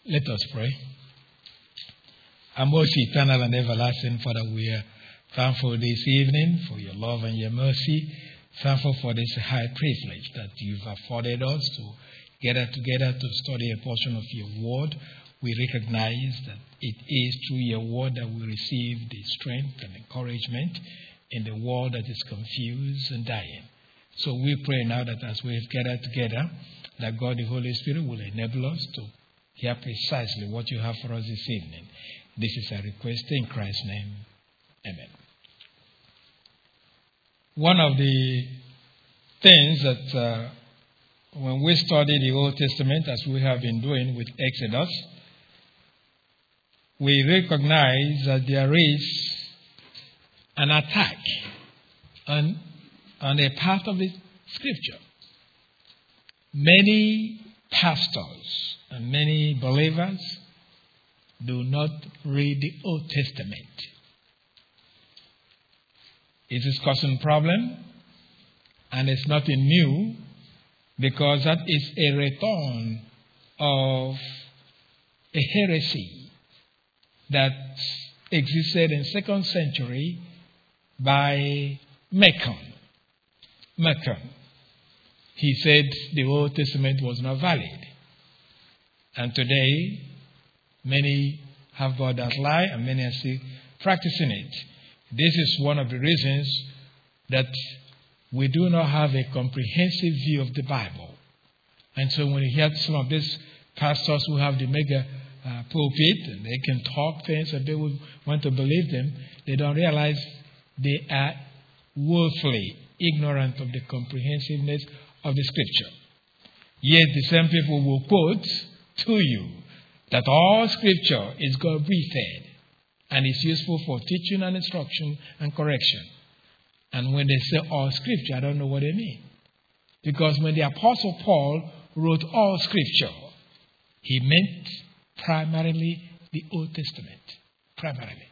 Let us pray. Our most eternal and everlasting Father, we are thankful this evening for your love and your mercy. Thankful for this high privilege that you've afforded us to gather together to study a portion of your word. We recognize that it is through your word that we receive the strength and encouragement in the world that is confused and dying. So we pray now that as we have gathered together, that God the Holy Spirit will enable us to hear precisely what you have for us this evening. This is a request in Christ's name. Amen. One of the things that when we study the Old Testament, as we have been doing with Exodus, we recognize that there is an attack on a part of the Scripture. Many pastors and many believers do not read the Old Testament. It is causing problem, and it's nothing new, because that is a return of a heresy that existed in 2nd century by Macon. He said the Old Testament was not valid. And today, many have bought that lie, and many are still practicing it. This is one of the reasons that we do not have a comprehensive view of the Bible. And so when you hear some of these pastors who have the mega pulpit, and they can talk things and they will want to believe them, they don't realize they are woefully ignorant of the comprehensiveness of the Scripture. Yet the same people will quote to you that all Scripture is God-breathed and is useful for teaching and instruction and correction. And when they say all Scripture, I don't know what they mean. Because when the Apostle Paul wrote all Scripture, he meant primarily the Old Testament. Primarily.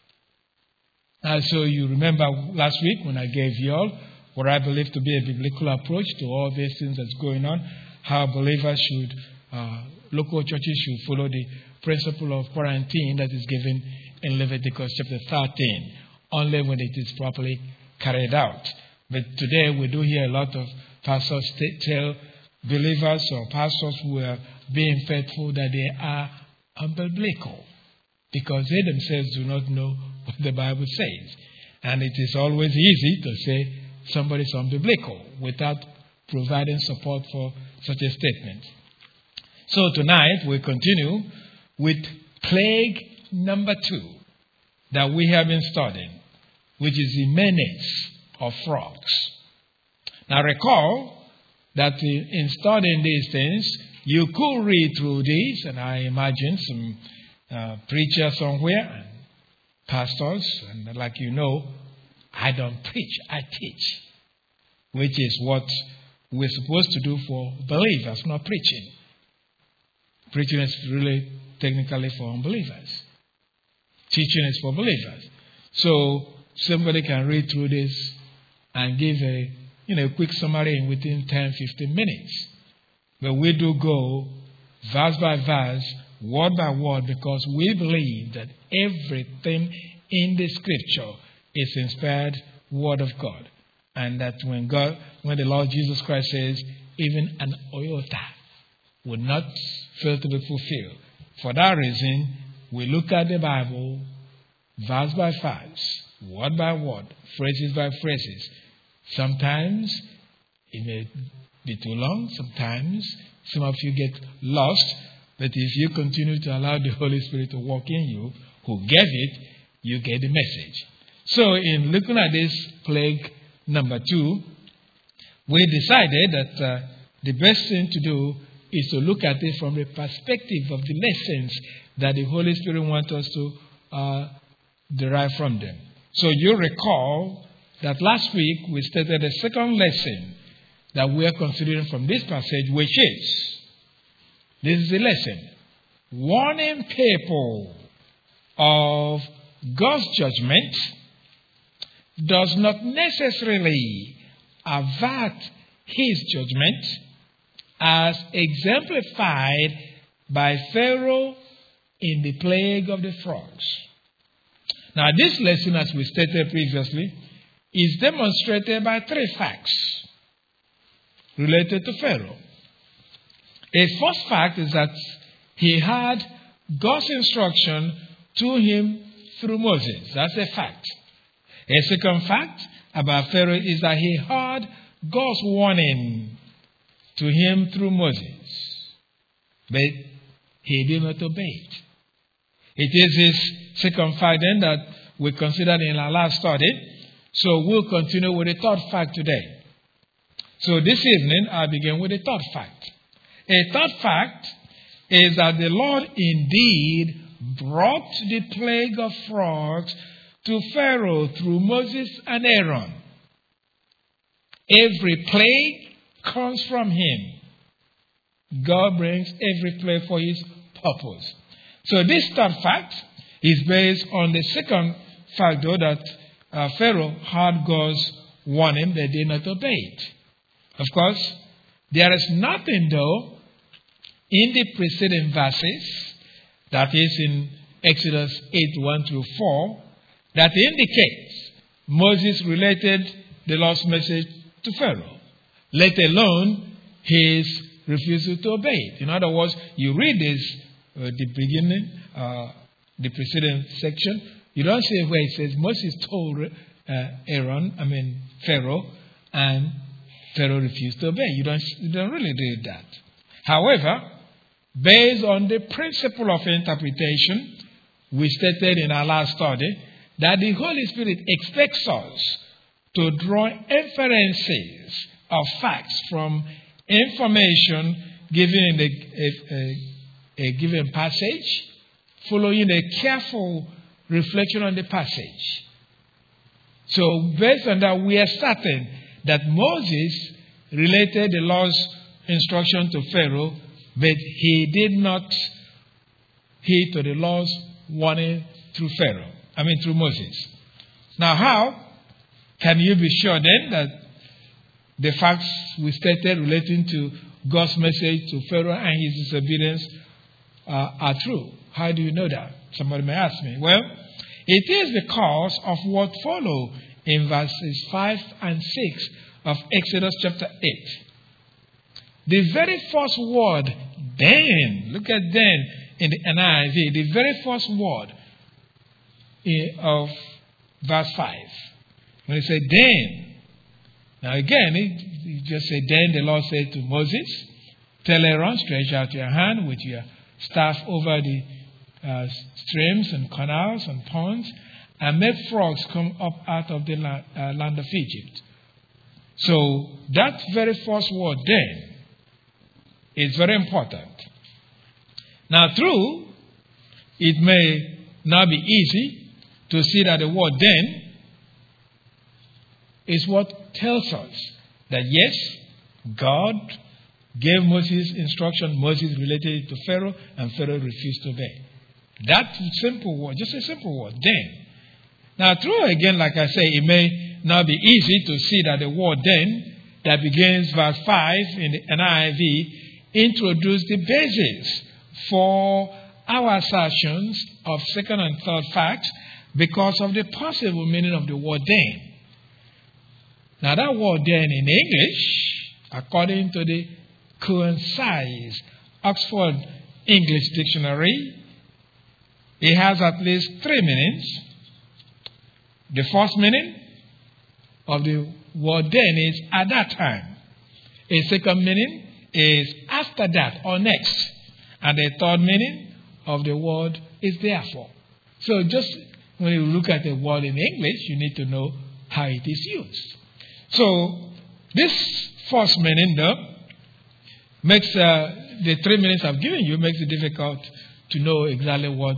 And so you remember last week when I gave you all what I believe to be a biblical approach to all these things that's going on, how believers should, local churches should follow the principle of quarantine that is given in Leviticus chapter 13, only when it is properly carried out. But today we do hear a lot of pastors tell believers or pastors who are being faithful that they are unbiblical because they themselves do not know what the Bible says. And it is always easy to say somebody is unbiblical without providing support for such a statement. So tonight we continue with plague number 2 that we have been studying, which is the menace of frogs. Now recall that in studying these things, you could read through these, and I imagine some preachers somewhere, and pastors, and like you know, I don't preach, I teach, which is what we're supposed to do for believers, not preaching. Preaching is really technically for unbelievers. Teaching is for believers. So somebody can read through this and give a quick summary within 10, 15 minutes. But we do go verse by verse, word by word, because we believe that everything in the Scripture is inspired word of God. And that when the Lord Jesus Christ says, even an iota would not fail to be fulfilled. For that reason, we look at the Bible verse by verse, word by word, phrases by phrases. Sometimes it may be too long. Sometimes some of you get lost. But if you continue to allow the Holy Spirit to work in you, who gave it, you get the message. So in looking at this plague number 2, we decided that the best thing to do is to look at it from the perspective of the lessons that the Holy Spirit wants us to derive from them. So you recall that last week we stated the second lesson that we are considering from this passage, which is, this is the lesson, warning people of God's judgment does not necessarily avert his judgment as exemplified by Pharaoh in the plague of the frogs. Now, this lesson, as we stated previously, is demonstrated by 3 facts related to Pharaoh. A first fact is that he had God's instruction to him through Moses. That's a fact. A second fact about Pharaoh is that he heard God's warning to him through Moses, but he did not obey it. It is this second fact then that we considered in our last study. So we'll continue with the third fact today. So this evening, I begin with the third fact. A third fact is that the Lord indeed brought the plague of frogs to Pharaoh through Moses and Aaron. Every plague comes from him. God brings every plague for his purpose. So this third fact is based on the second fact, though, that Pharaoh heard God's warning, but did not obey it. Of course, there is nothing, though, in the preceding verses, that is in Exodus 8:1-4, that indicates Moses related the Lord's message to Pharaoh, let alone his refusal to obey it. In other words, you read this, the beginning, the preceding section, you don't see where it says Moses told Pharaoh, and Pharaoh refused to obey. You don't really read that. However, based on the principle of interpretation, we stated in our last study that the Holy Spirit expects us to draw inferences of facts from information given in a given passage, following a careful reflection on the passage. So based on that, we are certain that Moses related the Lord's instruction to Pharaoh, but he did not heed to the Lord's warning through through Moses. Now, how can you be sure then that the facts we stated relating to God's message to Pharaoh and his disobedience are true? How do you know that? Somebody may ask me. Well, it is because of what follow in verses 5 and 6 of Exodus chapter 8. The very first word, then, look at then in the NIV, the very first word of verse 5. When it said then, now again, it just said, then the Lord said to Moses, tell Aaron, stretch out your hand with your staff over the streams and canals and ponds, and make frogs come up out of the land of Egypt. So that very first word, then, is very important. Now, true, it may not be easy to see that the word then is what tells us that yes, God gave Moses instruction, Moses related it to Pharaoh, and Pharaoh refused to obey. That simple word, just a simple word, then. Now, true again, like I say, it may not be easy to see that the word then, that begins verse 5 in the NIV, introduced the basis for our assertions of second and third facts because of the possible meaning of the word then. Now, that word then in English, according to the concise Oxford English Dictionary, it has at least 3 meanings. The first meaning of the word then is at that time. A second meaning is after that or next. And the third meaning of the word is therefore. So just when you look at the word in English, you need to know how it is used. So this first meaning, though, makes the 3 meanings I've given you makes it difficult to know exactly what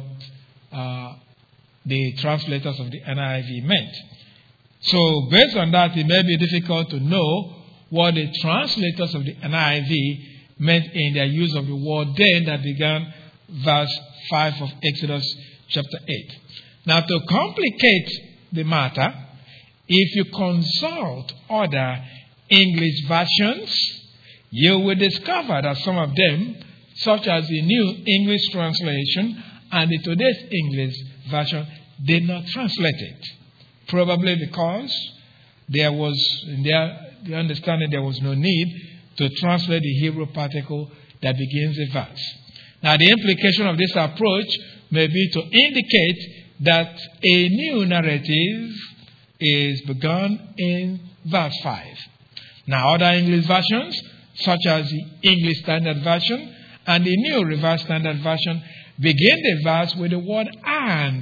the translators of the NIV meant. So based on that, it may be difficult to know what the translators of the NIV meant in their use of the word then that began verse 5 of Exodus chapter 8. Now, to complicate the matter, if you consult other English versions, you will discover that some of them, such as the New English Translation and the today's English version did not translate it. Probably because there was, in the understanding, there was no need to translate the Hebrew particle that begins a verse. Now, the implication of this approach may be to indicate that a new narrative is begun in verse 5. Now, other English versions, such as the English Standard Version and the New Revised Standard Version, begin the verse with the word and.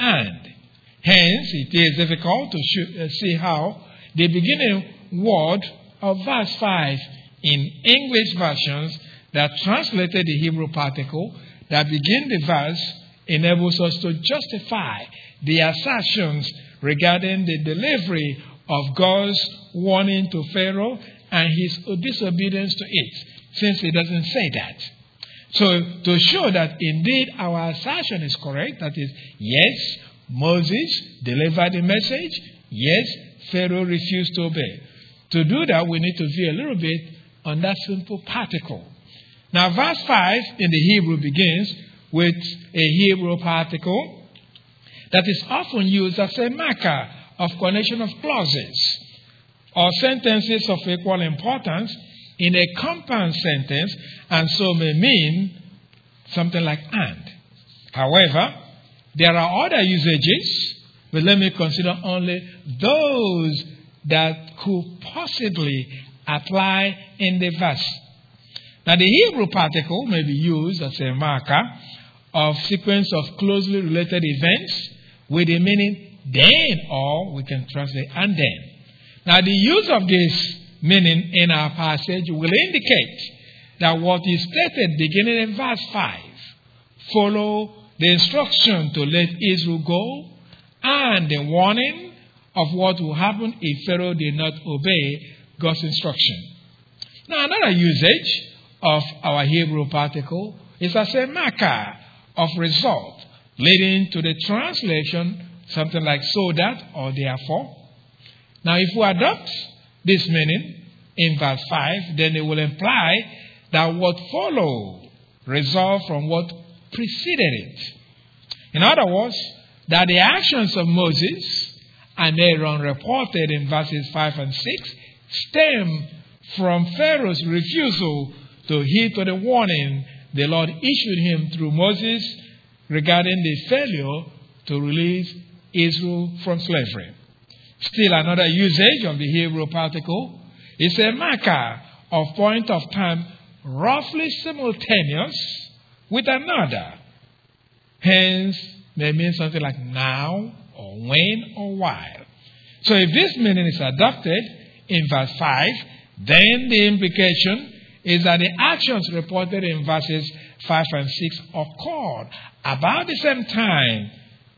Hence, it is difficult to see how the beginning word of verse 5 in English versions that translated the Hebrew particle that begin the verse enables us to justify the assertions regarding the delivery of God's warning to Pharaoh and his disobedience to it, since it doesn't say that. So, to show that indeed our assertion is correct, that is, yes, Moses delivered the message, yes, Pharaoh refused to obey. To do that, we need to view a little bit on that simple particle. Now, verse 5 in the Hebrew begins with a Hebrew particle that is often used as a marker of connection of clauses or sentences of equal importance in a compound sentence, and so may mean something like and. However, there are other usages, but let me consider only those that could possibly apply in the verse. Now, the Hebrew particle may be used as a marker of sequence of closely related events with the meaning then, or we can translate and then. Now, the use of this meaning in our passage will indicate that what is stated beginning in verse 5 follow the instruction to let Israel go and the warning of what will happen if Pharaoh did not obey God's instruction. Now, another usage of our Hebrew particle is as a marker of result, leading to the translation something like so that or therefore. Now, if we adopt this meaning in verse 5, then it will imply that what followed results from what preceded it. In other words, that the actions of Moses and Aaron reported in verses 5 and 6 stem from Pharaoh's refusal to heed to the warning the Lord issued him through Moses regarding the failure to release Israel from slavery. Still, another usage of the Hebrew particle is a marker of point of time roughly simultaneous with another. Hence, may mean something like now, or when, or while. So if this meaning is adopted in verse 5, then the implication is that the actions reported in verses 5 and 6 occurred about the same time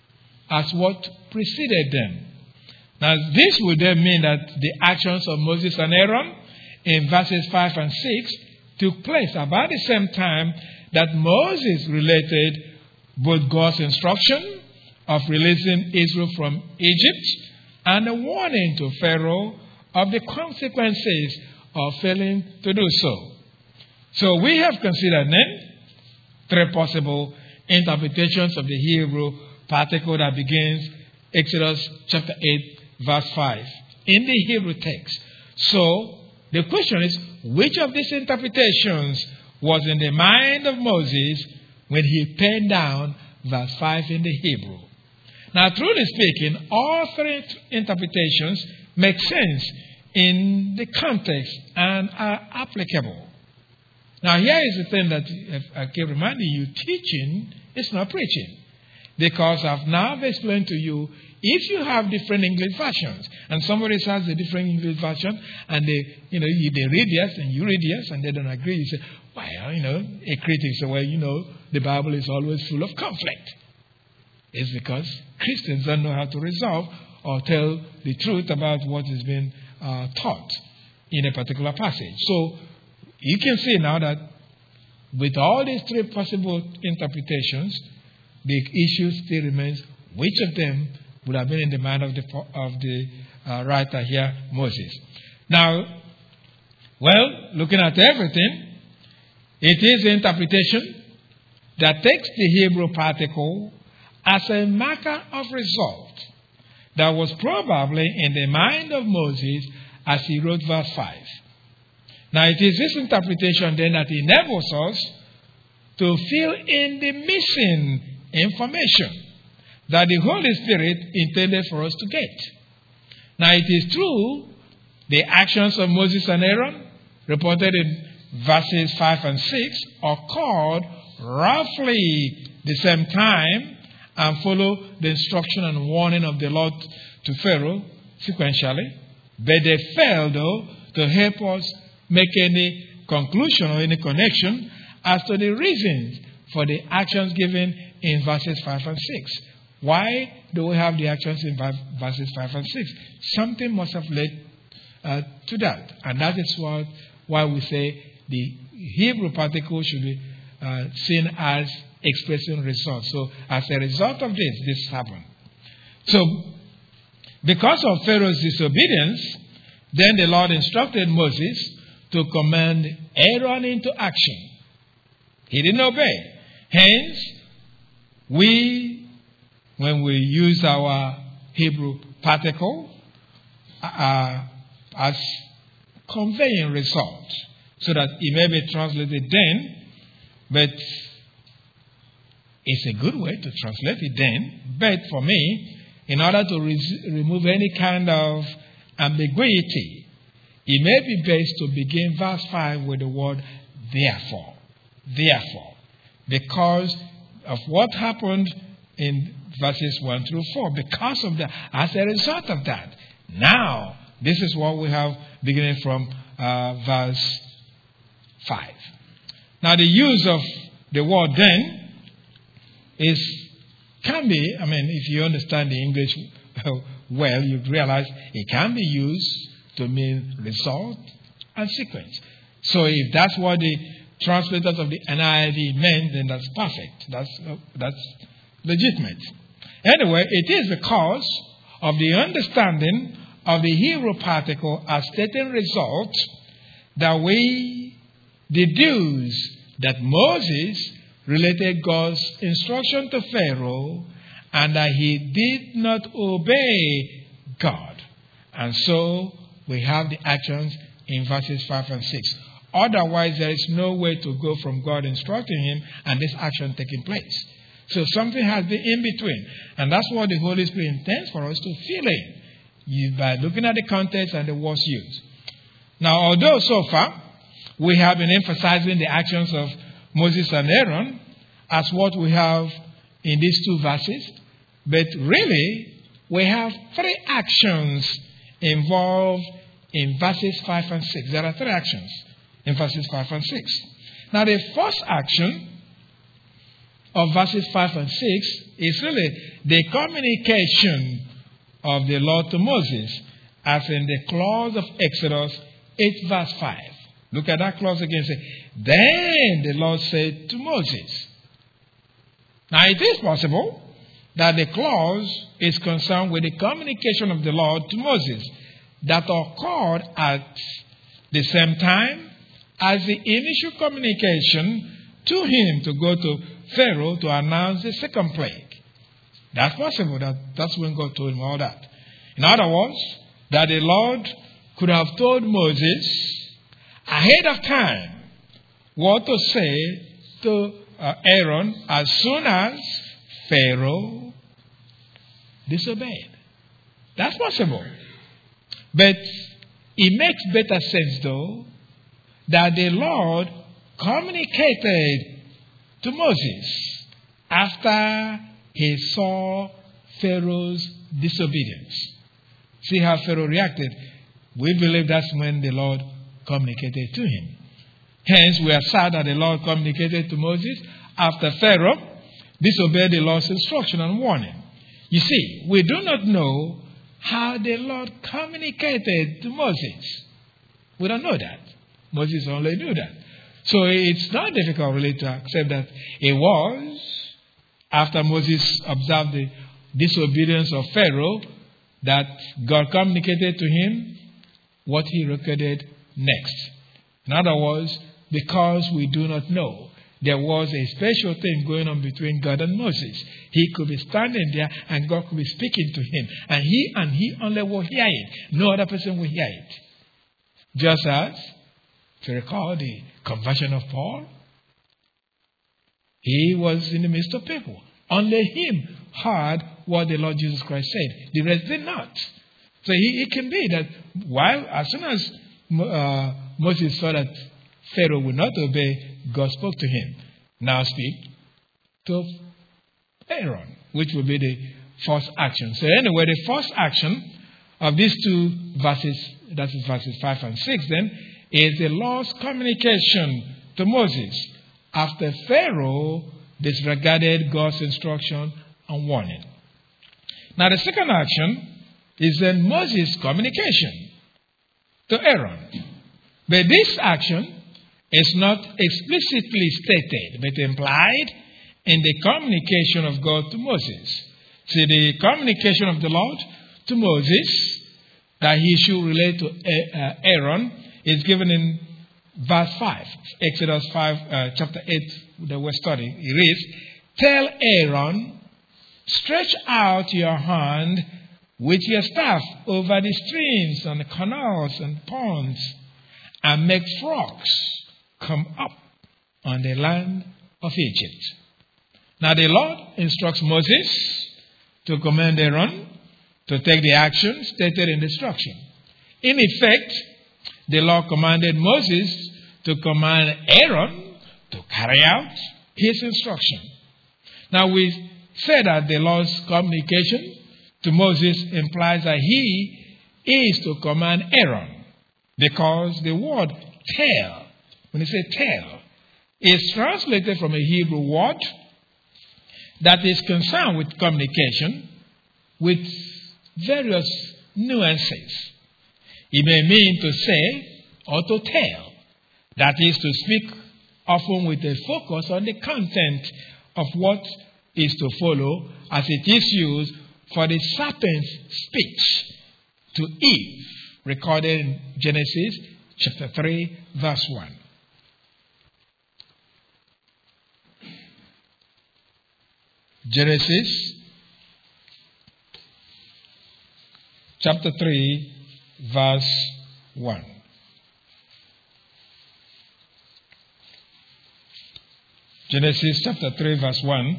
as what preceded them. Now, this would then mean that the actions of Moses and Aaron in verses 5 and 6 took place about the same time that Moses related both God's instruction of releasing Israel from Egypt and a warning to Pharaoh of the consequences of failing to do so. So we have considered then three possible interpretations of the Hebrew particle that begins Exodus chapter 8, verse 5 in the Hebrew text. So the question is, which of these interpretations was in the mind of Moses when he penned down verse 5 in the Hebrew? Now, truly speaking, all three interpretations make sense in the context and are applicable. Now, here is the thing that I keep reminding you, teaching is not preaching. Because I've now explained to you, if you have different English versions, and somebody has a different English version, and they read yes and you read yes, and they don't agree, you say, well, a critic says, well, the Bible is always full of conflict. It's because Christians don't know how to resolve or tell the truth about what is being taught in a particular passage. So, you can see now that with all these three possible interpretations, the issue still remains which of them would have been in the mind of the writer here, Moses. Now, looking at everything, it is the interpretation that takes the Hebrew particle as a marker of result that was probably in the mind of Moses as he wrote verse 5. Now it is this interpretation then that enables us to fill in the missing information that the Holy Spirit intended for us to get. Now it is true, the actions of Moses and Aaron, reported in verses 5 and 6, occurred roughly the same time and follow the instruction and warning of the Lord to Pharaoh sequentially. But they failed, though, to help us make any conclusion or any connection as to the reasons for the actions given in verses 5 and 6. Why do we have the actions in verses 5 and 6? Something must have led to that. And that is why we say the Hebrew particle should be seen as expressing results. So as a result of this happened. So because of Pharaoh's disobedience, then the Lord instructed Moses to command Aaron into action. He didn't obey. Hence, when we use our Hebrew particle as conveying results, so that it may be translated then, but it's a good way to translate it then. But for me, in order to remove any kind of ambiguity, it may be best to begin verse 5 with the word therefore. Therefore. Because of what happened in verses 1 through 4. Because of that, as a result of that. Now, this is what we have beginning from verse 5. Now, the use of the word then can be, if you understand the English well, you realize it can be used to mean result and sequence. So if that's what the translators of the NIV meant, then that's perfect. That's legitimate. Anyway, it is because of the understanding of the Hebrew particle as stating result that we deduce that Moses related God's instruction to Pharaoh and that he did not obey God. And so we have the actions in verses 5 and 6. Otherwise, there is no way to go from God instructing him and this action taking place. So something has been in between. And that's what the Holy Spirit intends for us to fill in by looking at the context and the words used. Now, although so far we have been emphasizing the actions of Moses and Aaron as what we have in these two verses, but really we have three actions involved in verses 5 and 6. There are three actions in verses 5 and 6. Now, the first action of verses 5 and 6 is really the communication of the Lord to Moses, as in the clause of Exodus 8 verse 5. Look at that clause again. Say, then the Lord said to Moses. Now, it is possible that the clause is concerned with the communication of the Lord to Moses that occurred at the same time as the initial communication to him to go to Pharaoh to announce the second plague. That's possible. That's when God told him all that. In other words, that the Lord could have told Moses ahead of time what to say to Aaron as soon as Pharaoh disobeyed. That's possible. But it makes better sense, though, that the Lord communicated to Moses after he saw Pharaoh's disobedience. See how Pharaoh reacted. We believe that's when the Lord communicated to him. Hence, we are sad that the Lord communicated to Moses after Pharaoh disobeyed the Lord's instruction and warning. You see, we do not know how the Lord communicated to Moses. We don't know that. Moses only knew that. So it's not difficult really to accept that it was after Moses observed the disobedience of Pharaoh that God communicated to him what he recorded next. In other words, because we do not know there was a special thing going on between God and Moses. He could be standing there and God could be speaking to him. And he only will hear it. No other person will hear it. Just as, if you recall the conversion of Paul, he was in the midst of people. Only him heard what the Lord Jesus Christ said. The rest did not. So it can be that as soon as Moses saw that Pharaoh would not obey, God spoke to him. Now speak to Aaron, which will be the first action. So anyway, the first action of these two verses, that is verses 5 and 6 then, is the Lord's communication to Moses after Pharaoh disregarded God's instruction and warning. Now the second action is then Moses' communication to Aaron. But this action is not explicitly stated, but implied in the communication of God to Moses. See, the communication of the Lord to Moses that he should relate to Aaron is given in verse 5, Exodus 5, chapter 8 that we're studying. It reads, "Tell Aaron, stretch out your hand with your staff over the streams and the canals and ponds, and make frogs come up on the land of Egypt." Now the Lord instructs Moses to command Aaron to take the action stated in the instruction. In effect, the Lord commanded Moses to command Aaron to carry out his instruction. Now we say that the Lord's communication to Moses implies that he is to command Aaron, because the word tell, when you say tell, is translated from a Hebrew word that is concerned with communication with various nuances. It may mean to say or to tell. That is to speak often with a focus on the content of what is to follow, as it is used for the serpent's speech to Eve, recorded in Genesis chapter 3, verse 1. Genesis chapter 3, verse 1. Genesis chapter 3, verse 1.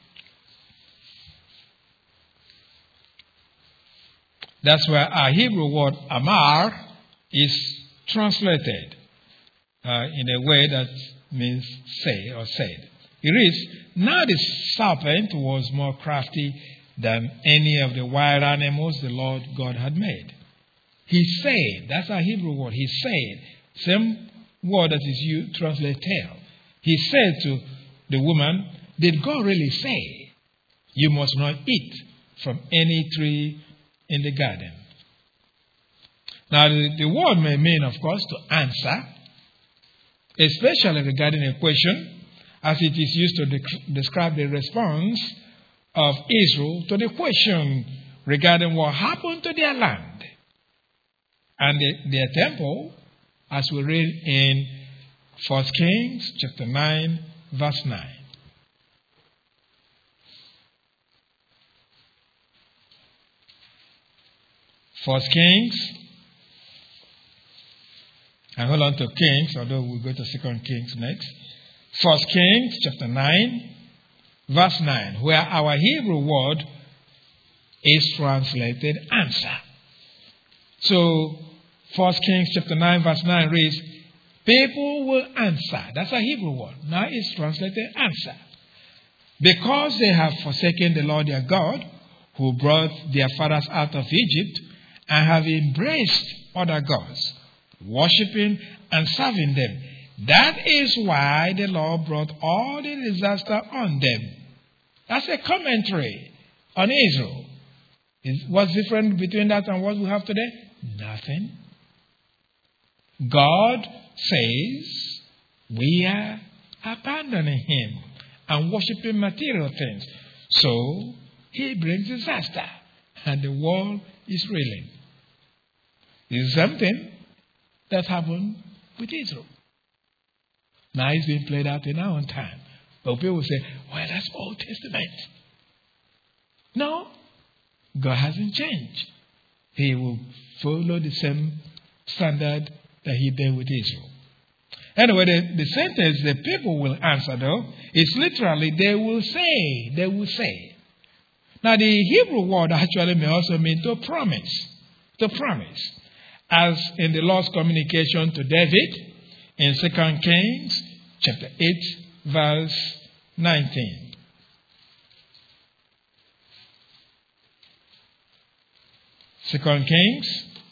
That's where our Hebrew word amar is translated in a way that means say or said. It reads, "Now the serpent was more crafty than any of the wild animals the Lord God had made. He said," that's our Hebrew word, he said, same word that is used to translate tell. He said to the woman, "Did God really say, you must not eat from any tree in the garden?" Now, the word may mean, of course, to answer, especially regarding a question, as it is used to describe the response of Israel to the question regarding what happened to their land and their temple, as we read in 1 Kings chapter 9, verse 9. First Kings, and hold on to Kings, although we'll go to 2 Kings next. 1 Kings chapter 9, verse 9, where our Hebrew word is translated answer. So, 1 Kings chapter 9, verse 9 reads, "People will answer." That's a Hebrew word. Now it's translated answer. "Because they have forsaken the Lord their God, who brought their fathers out of Egypt, and have embraced other gods, worshipping and serving them. That is why the Lord brought all the disaster on them." That's a commentary on Israel. What's different between that and what we have today? Nothing. God says we are abandoning Him and worshipping material things. So He brings disaster and the world is reeling. This is something that happened with Israel. Now it's being played out in our own time. But people will say, well, that's Old Testament. No, God hasn't changed. He will follow the same standard that he did with Israel. Anyway, the sentence the people will answer, though, is literally, they will say. Now, the Hebrew word actually may also mean to promise. To promise. As in the Lord's communication to David in 2 Kings chapter 8, verse 19. 2 Kings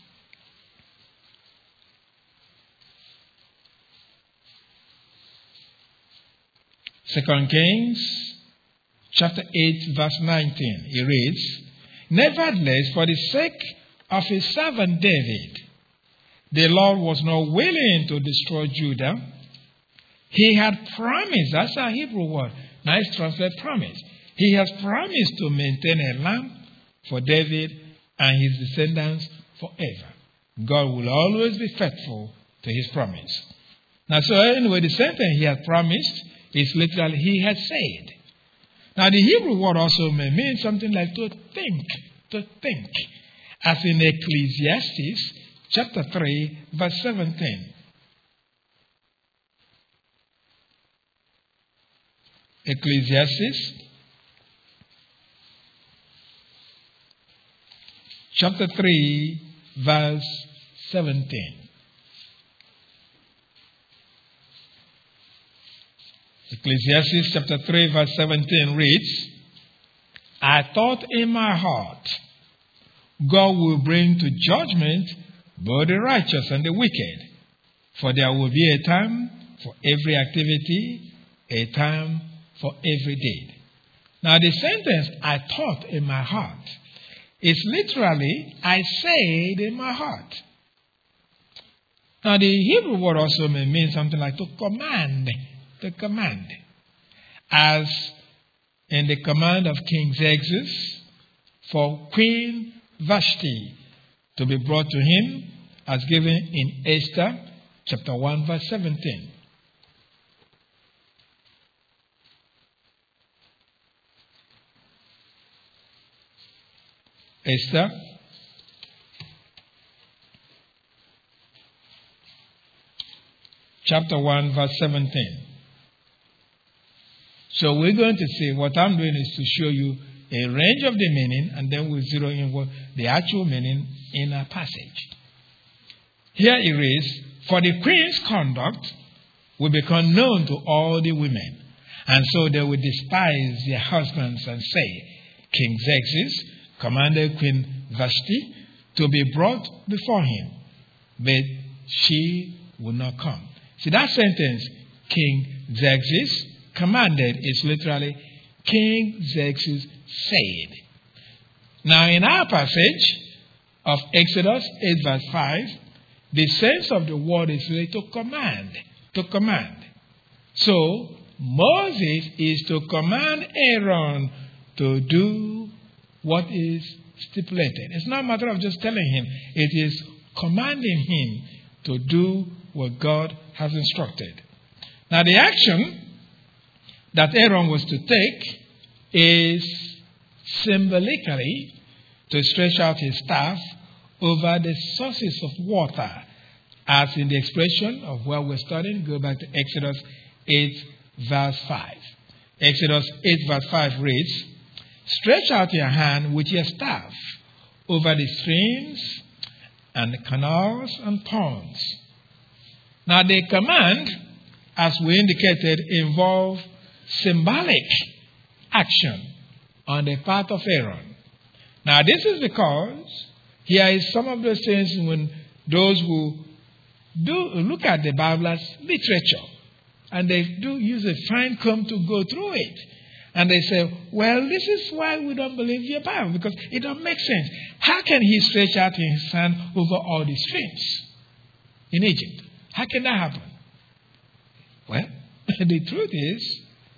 chapter 8, verse 19. He reads, Nevertheless, for the sake of his servant David, the Lord was not willing to destroy Judah. He had promised, that's a Hebrew word, nice translate promise. He has promised to maintain a land for David and his descendants forever. God will always be faithful to his promise. Now, so anyway, the sentence he had promised is literally, he had said. Now, the Hebrew word also may mean something like to think. As in Ecclesiastes chapter 3, verse 17. Ecclesiastes chapter 3, verse 17. Ecclesiastes chapter 3, verse 17 reads, I thought in my heart, God will bring to judgment both the righteous and the wicked, for there will be a time for every activity, a time for every deed. Now the sentence, I thought in my heart, is literally, I said in my heart. Now the Hebrew word also may mean something like to command. To command. As in the command of King Xerxes for Queen Vashti to be brought to him, as given in Esther chapter 1, verse 17. Esther chapter 1, verse 17. So we're going to see, what I'm doing is to show you a range of the meaning, and then we'll zero in what the actual meaning in our passage. Here it reads, For the queen's conduct will become known to all the women, and so they will despise their husbands and say, King Xerxes commanded Queen Vashti to be brought before him, but she would not come. See, that sentence, King Xerxes commanded, is literally King Xerxes said. Now, in our passage of Exodus 8, verse 5, the sense of the word is really to command. To command. So, Moses is to command Aaron to do what is stipulated. It's not a matter of just telling him. It is commanding him to do what God has instructed. Now, the action that Aaron was to take is symbolically to stretch out his staff over the sources of water, as in the expression of where we're studying. Go back to Exodus 8, verse 5. Exodus 8, verse 5 reads, Stretch out your hand with your staff over the streams and the canals and ponds. Now, the command, as we indicated, involves symbolic action on the part of Aaron. Now, this is because here is some of those things when those who do look at the Bible as literature, and they do use a fine comb to go through it. And they say, well, this is why we don't believe your Bible, because it don't make sense. How can he stretch out his hand over all the streams in Egypt? How can that happen? Well, the truth is,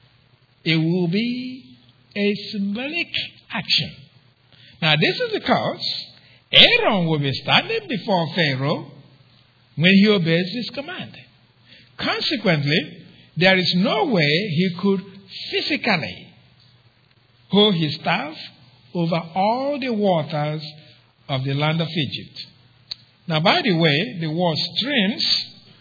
it will be a symbolic action. Now, this is because Aaron will be standing before Pharaoh when he obeys his command. Consequently, there is no way he could physically hold his staff over all the waters of the land of Egypt. Now, by the way, the word streams,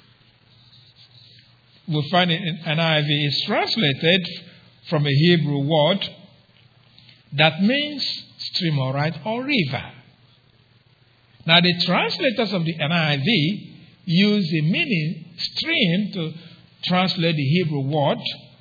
we find it in NIV, is translated from a Hebrew word that means stream, all right, or river. Now, the translators of the NIV use the meaning stream to translate the Hebrew word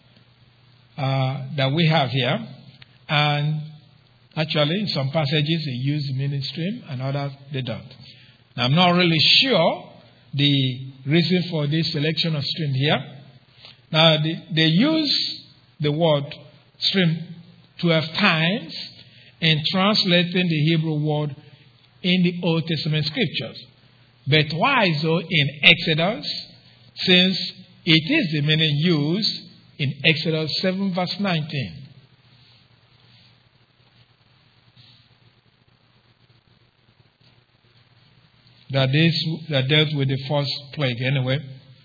that we have here. And actually, in some passages, they use the meaning stream, and others, they don't. Now, I'm not really sure the reason for this selection of stream here. Now, they use the word stream 12 times in translating the Hebrew word in the Old Testament scriptures. But why so in Exodus? Since it is the meaning used in Exodus 7 verse 19. That dealt with the first plague anyway.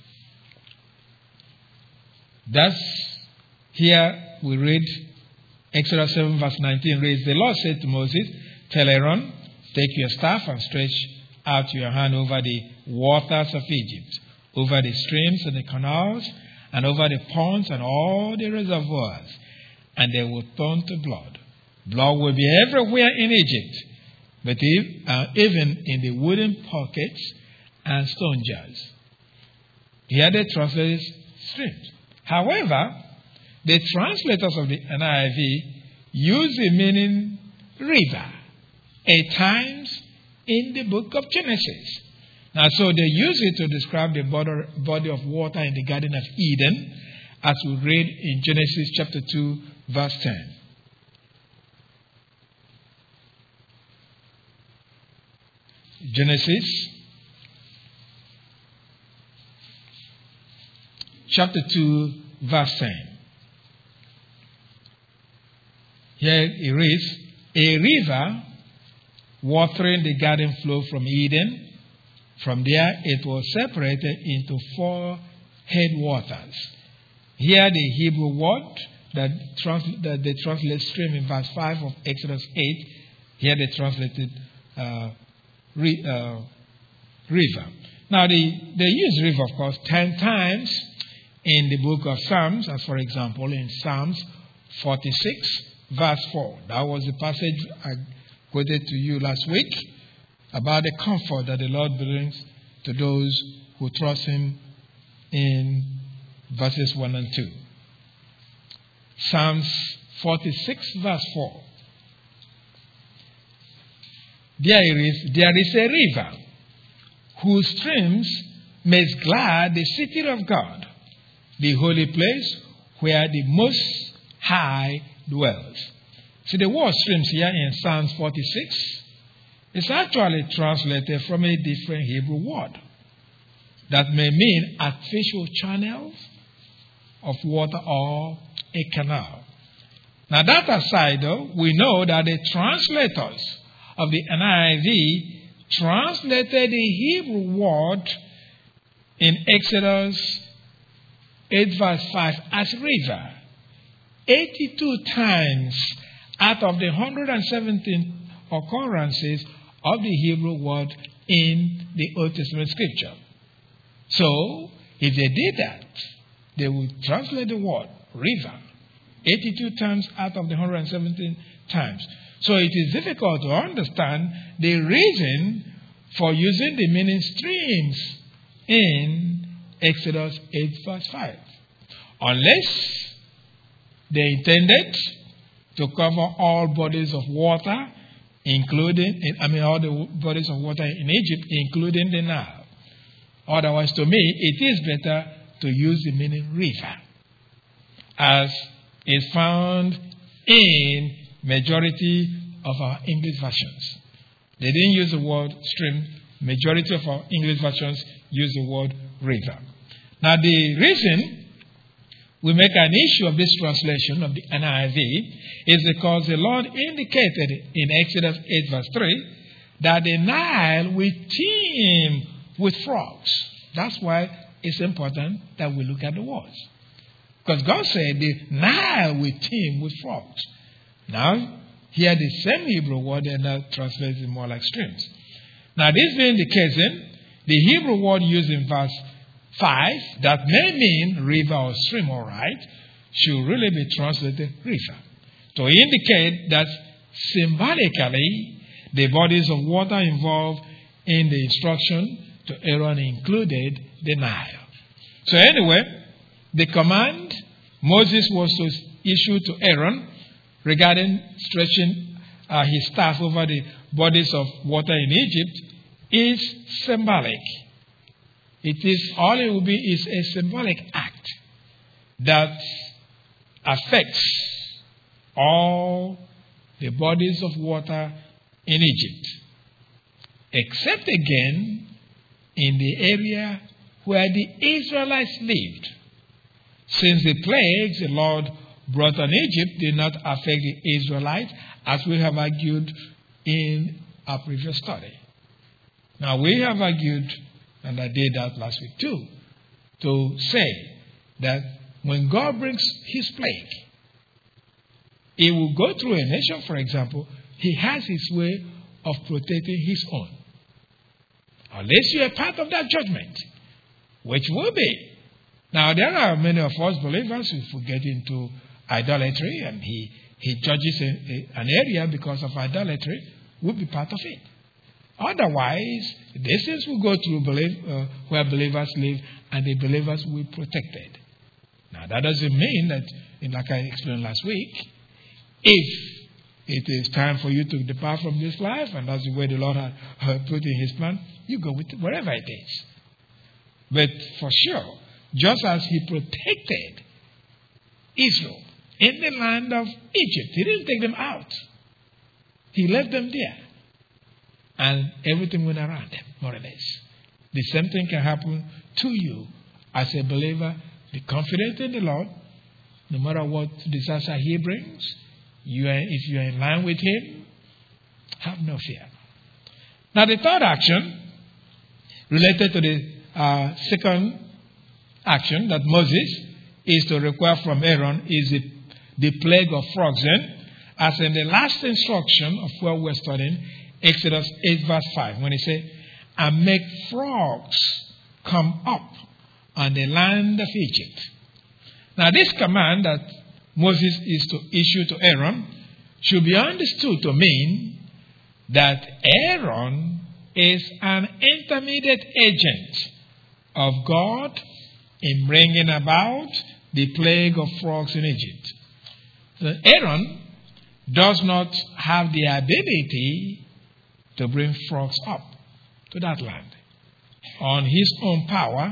That's here we read Exodus 7 verse 19 reads, the Lord said to Moses, tell Aaron, take your staff and stretch out your hand over the waters of Egypt, over the streams and the canals, and over the ponds and all the reservoirs, and they will turn to blood. Blood will be everywhere in Egypt, but even in the wooden pockets and stone jars. Here they translate streams. However, the translators of the NIV use the meaning river 8 times in the book of Genesis. Now, so they use it to describe the body of water in the Garden of Eden, as we read in Genesis chapter 2, verse 10. Genesis chapter 2, verse 10. Here it reads, a river watering the garden flowed from Eden. From there it was separated into 4 headwaters. Here the Hebrew word that they translate stream in verse 5 of Exodus 8. Here they translated river. Now they use river, of course, 10 times in the book of Psalms, as for example in Psalms 46 verse 4. That was the passage I quoted to you last week about the comfort that the Lord brings to those who trust Him in verses 1 and 2. Psalms 46 verse 4. There is a river whose streams make glad the city of God, the holy place where the Most High dwells. See, the word streams here in Psalms 46 is actually translated from a different Hebrew word that may mean artificial channels of water or a canal. Now, that aside, though, we know that the translators of the NIV translated the Hebrew word in Exodus 8 verse 5 as river 82 times out of the 117 occurrences of the Hebrew word in the Old Testament scripture. So, if they did that, they would translate the word river 82 times out of the 117 times. So it is difficult to understand the reason for using the meaning streams in Exodus 8 verse 5. Unless they intended to cover all bodies of water, all the bodies of water in Egypt, including the Nile. Otherwise, to me, it is better to use the meaning river, as is found in majority of our English versions. They didn't use the word stream. Majority of our English versions use the word river. Now, the reason we make an issue of this translation of the NIV is because the Lord indicated in Exodus 8 verse 3 that the Nile will teem with frogs. That's why it's important that we look at the words. Because God said the Nile will teem with frogs. Now, here the same Hebrew word and that translates it more like streams. Now, this being the case, then, the Hebrew word used in verse 5, that may mean river or stream, all right, should really be translated river, to indicate that symbolically the bodies of water involved in the instruction to Aaron included the Nile. So anyway, the command Moses was to issue to Aaron regarding stretching his staff over the bodies of water in Egypt is symbolic. All it will be is a symbolic act that affects all the bodies of water in Egypt, except again in the area where the Israelites lived. Since the plagues the Lord brought on Egypt did not affect the Israelites, as we have argued in our previous study. Now, we have argued, and I did that last week too, to say that when God brings his plague, he will go through a nation, for example, he has his way of protecting his own. Unless you are part of that judgment, which will be. Now, there are many of us believers who get into idolatry, and he judges an area because of idolatry, will be part of it. Otherwise, this is will go through where believers live, and the believers will be protected. Now, that doesn't mean that, like I explained last week, if it is time for you to depart from this life, and that's the way the Lord had put in his plan, you go with it, wherever it is. But for sure, just as he protected Israel in the land of Egypt, he didn't take them out. He left them there. And everything went around them, more or less. The same thing can happen to you as a believer. Be confident in the Lord. No matter what disaster he brings, if you are in line with him, have no fear. Now, the third action related to the second action that Moses is to require from Aaron is the plague of frogs. Then, as in the last instruction of where we're studying, Exodus 8 verse 5, when he said, and make frogs come up on the land of Egypt. Now, this command that Moses is to issue to Aaron should be understood to mean that Aaron is an intermediate agent of God in bringing about the plague of frogs in Egypt. So Aaron does not have the ability to bring frogs up to that land on his own power,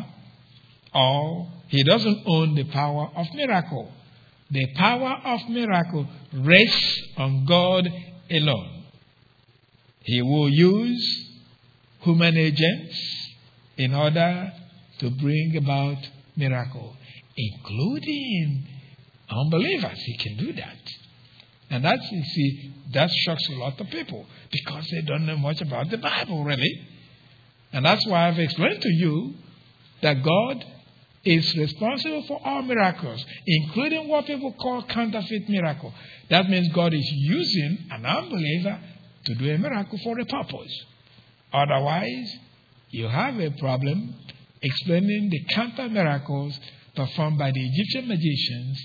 or he doesn't own the power of miracle. The power of miracle rests on God alone. He will use human agents in order to bring about miracle, including unbelievers. He can do that. And that shocks a lot of people because they don't know much about the Bible, really. And that's why I've explained to you that God is responsible for all miracles, including what people call counterfeit miracle. That means God is using an unbeliever to do a miracle for a purpose. Otherwise, you have a problem explaining the counter miracles performed by the Egyptian magicians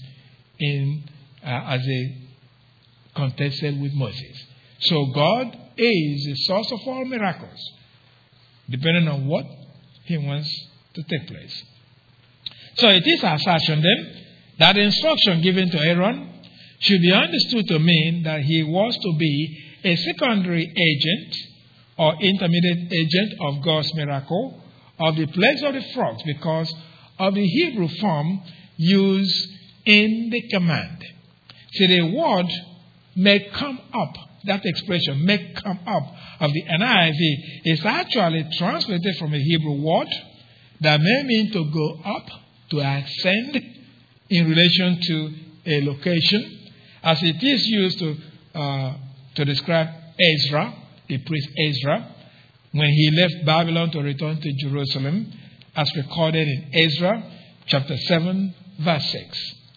as they contested with Moses. So God is the source of all miracles, depending on what he wants to take place. So it is our assertion then that the instruction given to Aaron should be understood to mean that he was to be a secondary agent or intermediate agent of God's miracle of the plagues of the frogs because of the Hebrew form used in the command. See, the word may come up, that expression, may come up of the NIV is actually translated from a Hebrew word that may mean to go up, to ascend in relation to a location, as it is used to describe Ezra, the priest Ezra, when he left Babylon to return to Jerusalem, as recorded in Ezra chapter 7, verse 6.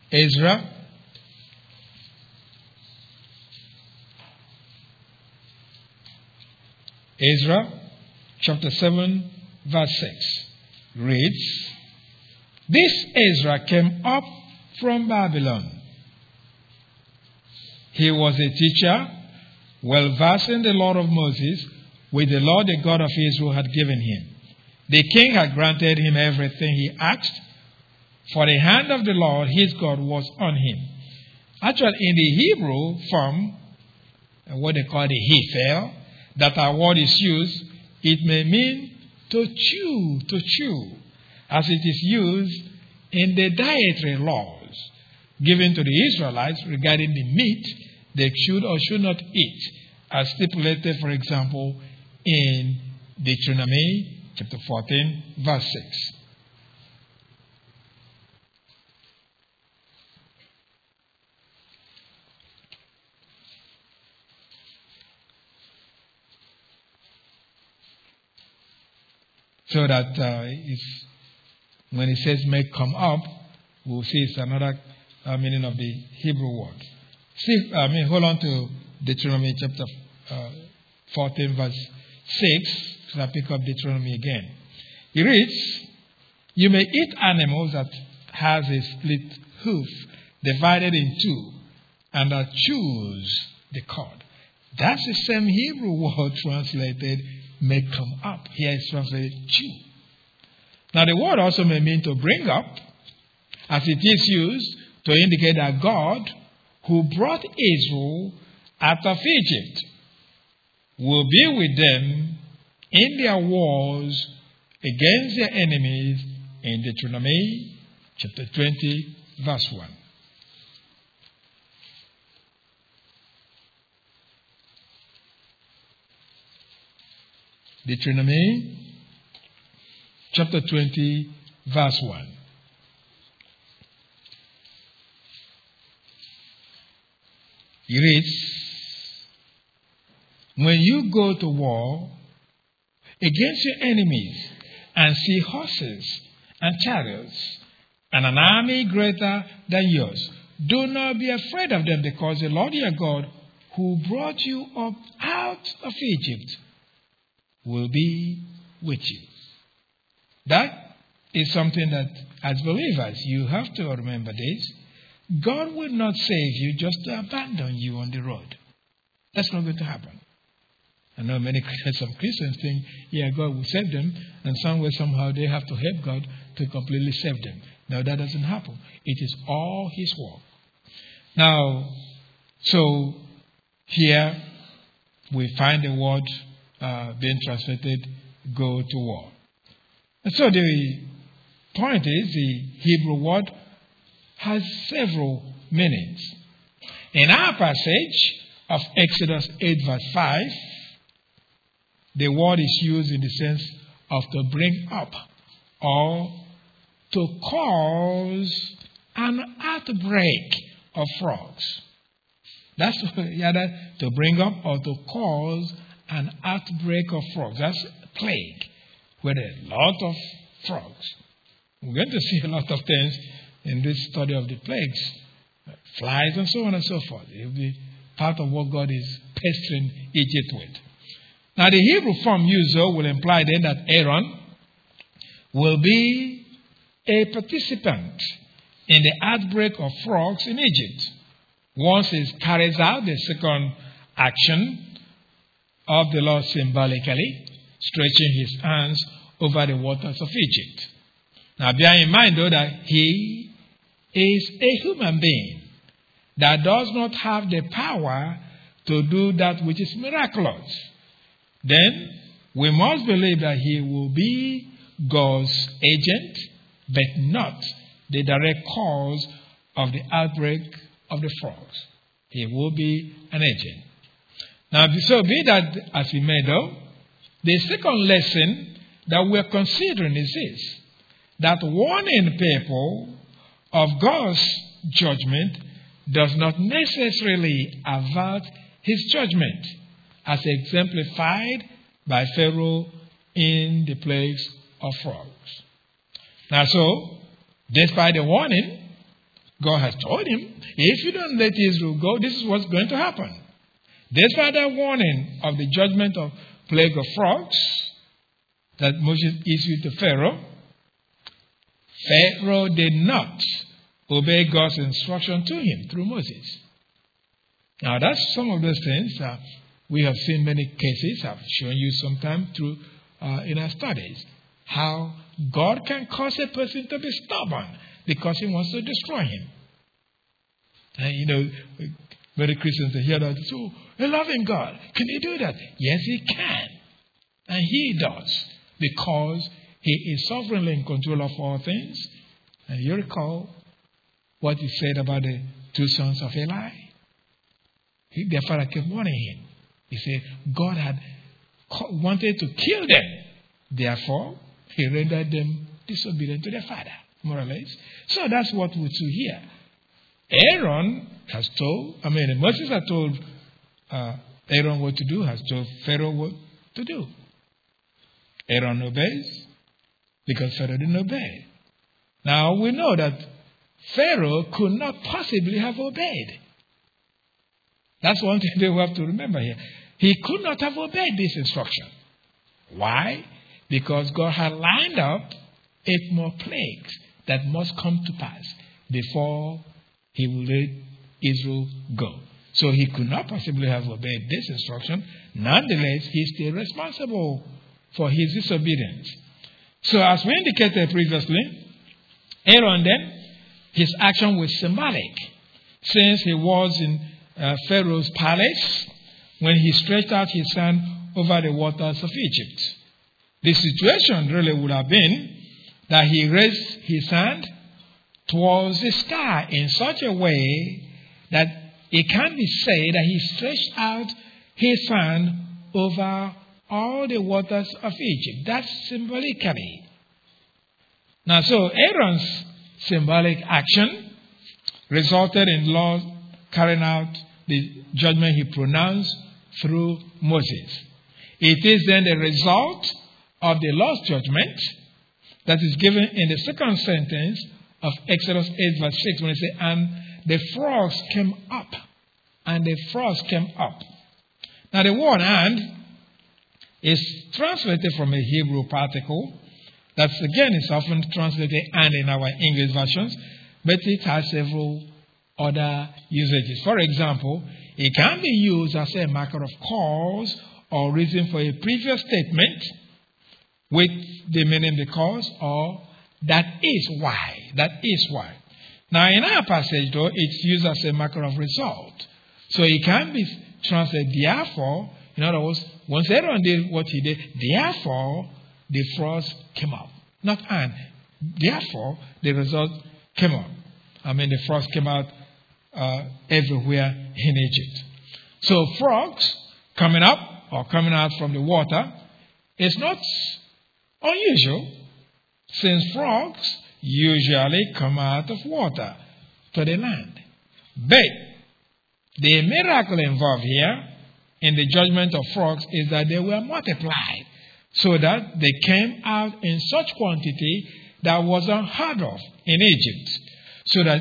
Ezra chapter 7 verse 6 reads, "This Ezra came up from Babylon. He was a teacher, well versed in the law of Moses, which the Lord, the God of Israel, had given him. The king had granted him everything he asked, for the hand of the Lord his God was on him." Actually, in the Hebrew form, what they call the Hephel, that our word is used, it may mean to chew, as it is used in the dietary laws given to the Israelites regarding the meat they should or should not eat, as stipulated, for example, in Deuteronomy chapter 14, verse 6. So that when it says "may come up," we'll see it's another meaning of the Hebrew word. Hold on to Deuteronomy chapter 14, verse 6. So I pick up Deuteronomy again. It reads, "You may eat animals that has a split hoof, divided in two, and that chews the cud." That's the same Hebrew word translated "may come up." Here it's translated "chew." Now the word also may mean to bring up, as it is used to indicate that God, who brought Israel out of Egypt, will be with them in their wars against their enemies in Deuteronomy chapter 20, verse 1. Deuteronomy chapter 20, verse 1. It reads, "When you go to war against your enemies and see horses and chariots and an army greater than yours, do not be afraid of them, because the Lord your God, who brought you up out of Egypt, will be with you." That is something that, as believers, you have to remember this. God will not save you just to abandon you on the road. That's not going to happen. I know some Christians think, God will save them, and somewhere, somehow, they have to help God to completely save them. No, that doesn't happen. It is all His work. Now, so here we find the word being translated, "go to war." And so the point is, the Hebrew word has several meanings. In our passage of Exodus 8, verse 5, the word is used in the sense of to bring up or to cause an outbreak of frogs. That's either to bring up or to cause an outbreak of frogs. That's a plague, where there are a lot of frogs. We're going to see a lot of things in this study of the plagues, flies and so on and so forth. It will be part of what God is pestering Egypt with. Now the Hebrew form used will imply then that Aaron will be a participant in the outbreak of frogs in Egypt once he carries out the second action of the Lord symbolically, stretching his hands over the waters of Egypt. Now bear in mind though that he is a human being that does not have the power to do that which is miraculous. Then we must believe that he will be God's agent, but not the direct cause of the outbreak of the frogs. He will be an agent. Now, so be that as we may though, the second lesson that we're considering is this, that warning people of God's judgment does not necessarily avert his judgment, as exemplified by Pharaoh in the plagues of frogs. Now so, despite the warning, God has told him, if you don't let Israel go, this is what's going to happen. Despite that warning of the judgment of plague of frogs that Moses issued to Pharaoh, Pharaoh did not obey God's instruction to him through Moses. Now, that's some of those things we have seen many cases. I've shown you sometime through in our studies how God can cause a person to be stubborn because he wants to destroy him. And many Christians hear that, so a loving God, can he do that? Yes, he can. And he does, because he is sovereignly in control of all things. And you recall what he said about the two sons of Eli? Their father kept warning him. He said God had wanted to kill them. Therefore, he rendered them disobedient to their father, more or less. So that's what we see here. Moses had told Aaron what to do, has told Pharaoh what to do. Aaron obeys because Pharaoh didn't obey. Now, we know that Pharaoh could not possibly have obeyed. That's one thing that we have to remember here. He could not have obeyed this instruction. Why? Because God had lined up 8 more plagues that must come to pass before he will let Israel go. So he could not possibly have obeyed this instruction. Nonetheless, he is still responsible for his disobedience. So as we indicated previously, Aaron then, his action was symbolic. Since he was in Pharaoh's palace when he stretched out his hand over the waters of Egypt. The situation really would have been that he raised his hand towards the sky in such a way that it can be said that he stretched out his hand over all the waters of Egypt. That's symbolically. Now, so Aaron's symbolic action resulted in Lord carrying out the judgment he pronounced through Moses. It is then the result of the Lord's judgment that is given in the second sentence of Exodus 8 verse 6 when it says, and the frogs came up. And the frogs came up. Now the word and is translated from a Hebrew particle. That's again is often translated and in our English versions, but it has several other usages. For example, it can be used as a marker of cause or reason for a previous statement with the meaning because or that is why. That is why. Now in our passage though, it's used as a marker of result. So it can be translated therefore. In other words, once Aaron did what he did, therefore the frogs came up. Not and. Therefore the result came up. The frogs came out everywhere in Egypt. So frogs coming up or coming out from the water is not unusual, since frogs usually come out of water to the land. But the miracle involved here in the judgment of frogs is that they were multiplied so that they came out in such quantity that was unheard of in Egypt, so that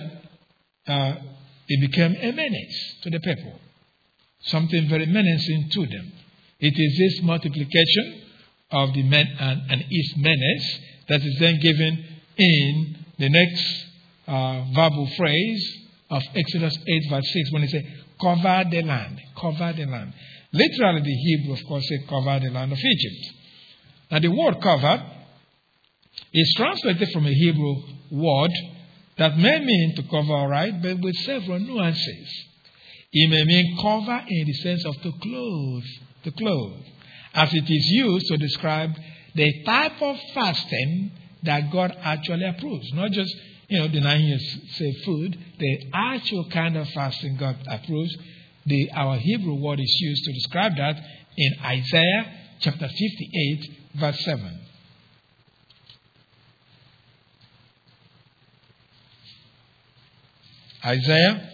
it became a menace to the people, something very menacing to them. It is this multiplication of the men and its menace that is then given in the next verbal phrase of Exodus 8 verse 6 when it says, cover the land, cover the land. Literally the Hebrew, of course, says cover the land of Egypt. Now the word covered is translated from a Hebrew word that may mean to cover, all right, but with several nuances. It may mean cover in the sense of to clothe, as it is used to describe the type of fasting that God actually approves. Not just, denying yourself food, the actual kind of fasting God approves. Our Hebrew word is used to describe that in Isaiah chapter 58, verse 7. Isaiah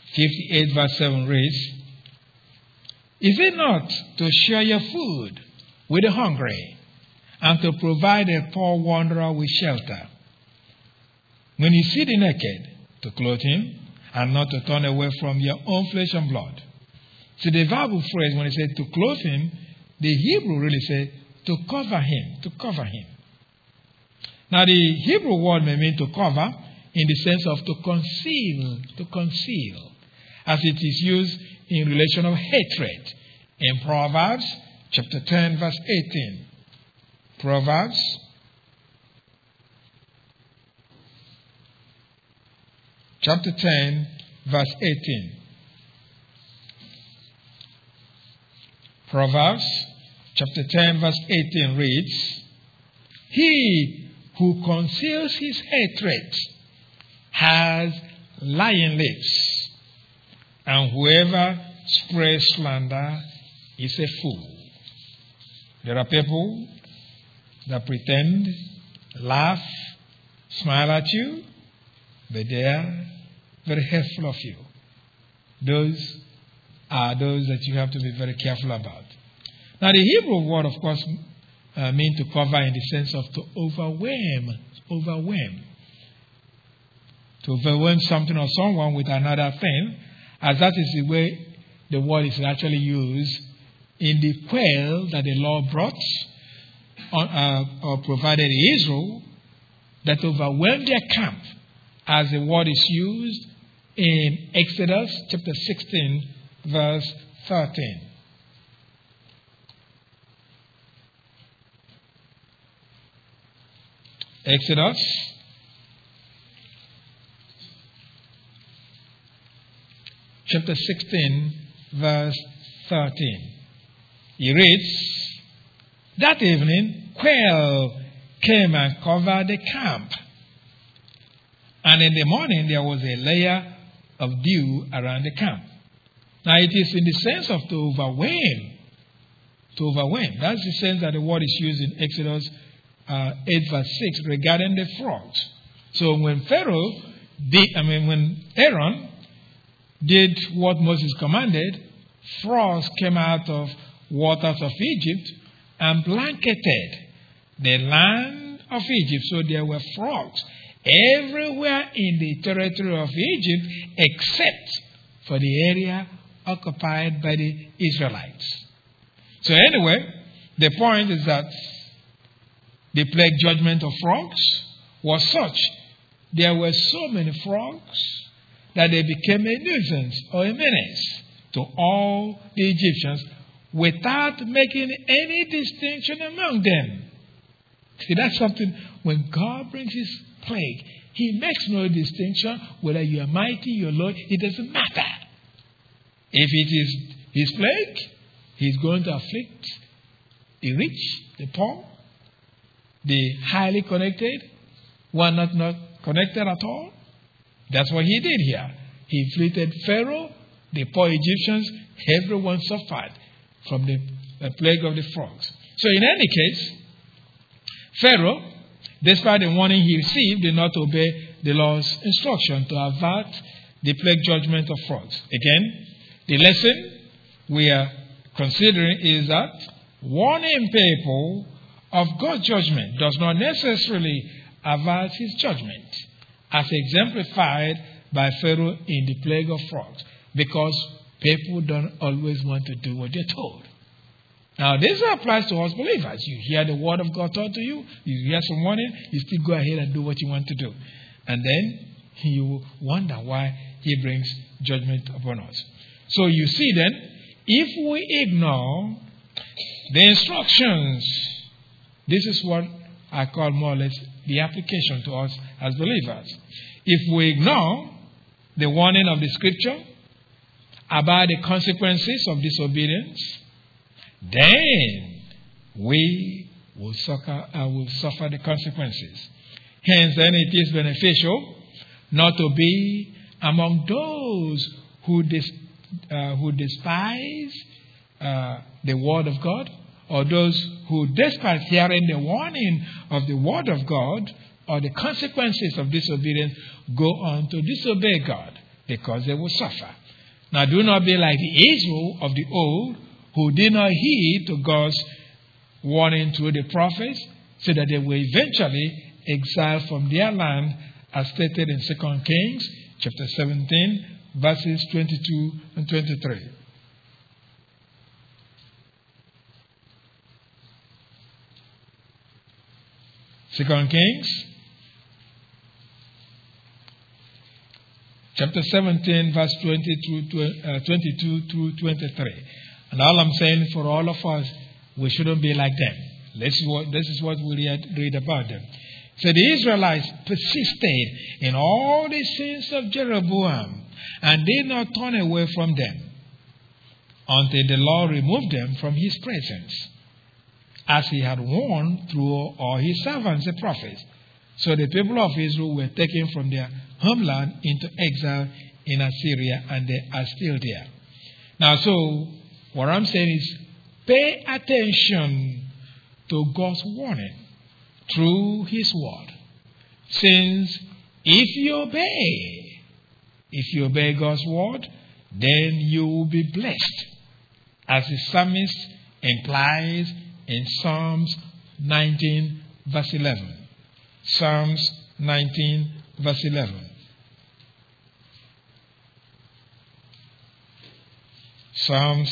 58 verse 7 reads, "Is it not to share your food with the hungry and to provide a poor wanderer with shelter? When you see the naked, to clothe him and not to turn away from your own flesh and blood." See, the Bible phrase, when it says to clothe him, the Hebrew really says to cover him, to cover him. Now, the Hebrew word may mean to cover in the sense of to conceal, as it is used in relation of hatred in Proverbs chapter 10, verse 18. Proverbs chapter 10, verse 18. Proverbs chapter 10, verse 18 reads, "He who conceals his hatred has lying lips, and whoever spreads slander is a fool." There are people that pretend, laugh, smile at you, but they are very hateful of you. Those are those that you have to be very careful about. Now, the Hebrew word, of course, means to cover in the sense of to overwhelm. To overwhelm something or someone with another thing, as that is the way the word is actually used in the quail that the Lord brought or provided Israel that overwhelmed their camp, as the word is used in Exodus chapter 16, verse 13. Exodus chapter 16, verse 13. He reads, "That evening, quail came and covered the camp, and in the morning there was a layer of dew around the camp." Now, it is in the sense of to overwhelm. To overwhelm. That's the sense that the word is used in Exodus 8 verse 6 regarding the frogs. So when when Aaron did what Moses commanded, frogs came out of waters of Egypt and blanketed the land of Egypt. So there were frogs everywhere in the territory of Egypt except for the area occupied by the Israelites. So anyway, the point is that the plague judgment of frogs was such. There were so many frogs that they became a nuisance or a menace to all the Egyptians without making any distinction among them. See, that's something, when God brings his plague, he makes no distinction whether you are mighty, you're low, it doesn't matter. If it is his plague, he's going to afflict the rich, the poor, the highly connected, one not connected at all. That's what he did here. He inflicted Pharaoh, the poor Egyptians, everyone suffered from the plague of the frogs. So in any case, Pharaoh, despite the warning he received, did not obey the Lord's instruction to avert the plague judgment of frogs. Again, the lesson we are considering is that warning people of God's judgment does not necessarily avert his judgment, as exemplified by Pharaoh in the plague of frogs, because people don't always want to do what they're told. Now, this applies to us believers. You hear the word of God taught to you, you hear some warning, you still go ahead and do what you want to do. And then you wonder why he brings judgment upon us. So you see then, if we ignore the instructions, this is what I call more or less the application to us as believers. If we ignore the warning of the scripture about the consequences of disobedience, then we will suffer the consequences. Hence, then it is beneficial not to be among those who despise the word of God, or those who, despite hearing the warning of the word of God or the consequences of disobedience, go on to disobey God. because they will suffer. Now do not be like the Israel of the old, who did not heed to God's warning through the prophets, so that they were eventually exiled from their land, as stated in 2 Kings chapter 17, verses 22 and 23. Second Kings chapter 17, verse 22 through 23. And all I'm saying for all of us, we shouldn't be like them. This is what we read about them. So the Israelites persisted in all the sins of Jeroboam and did not turn away from them until the Lord removed them from his presence, as he had warned through all his servants, the prophets. So the people of Israel were taken from their homeland into exile in Assyria, and they are still there. Now, so what I'm saying is, pay attention to God's warning through his word. Since if you obey God's word, then you will be blessed, as the psalmist implies in Psalms 19, verse 11. Psalms 19, verse 11. Psalms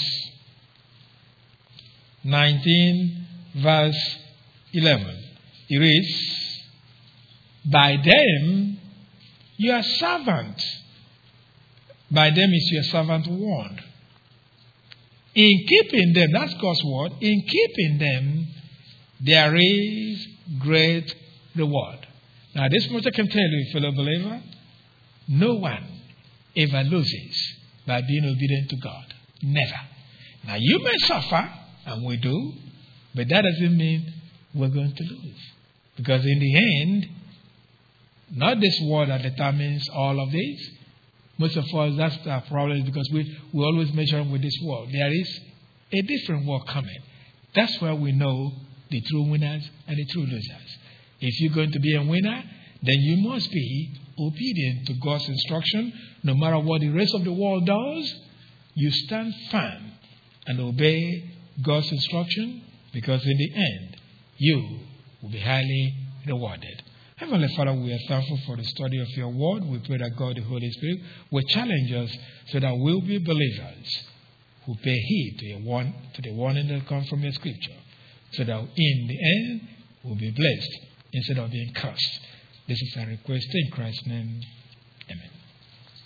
19, verse 11. It reads, by them your servant, by them is your servant warned. In keeping them, that's God's word, in keeping them, there is great reward. Now, this much I can tell you, fellow believer, no one ever loses by being obedient to God. Never. Now, you may suffer, and we do, but that doesn't mean we're going to lose. Because in the end, not this world that determines all of this. Most of us, that's our problem, because we always measure with this world. There is a different world coming. That's where we know the true winners and the true losers. If you're going to be a winner, then you must be obedient to God's instruction. No matter what the rest of the world does, you stand firm and obey God's instruction, because in the end, you will be highly rewarded. Heavenly Father, we are thankful for the study of your word. We pray that God, the Holy Spirit, will challenge us so that we'll be believers who pay heed to the warning that comes from your scripture, so that in the end, we'll be blessed instead of being cursed. This is our request in Christ's name.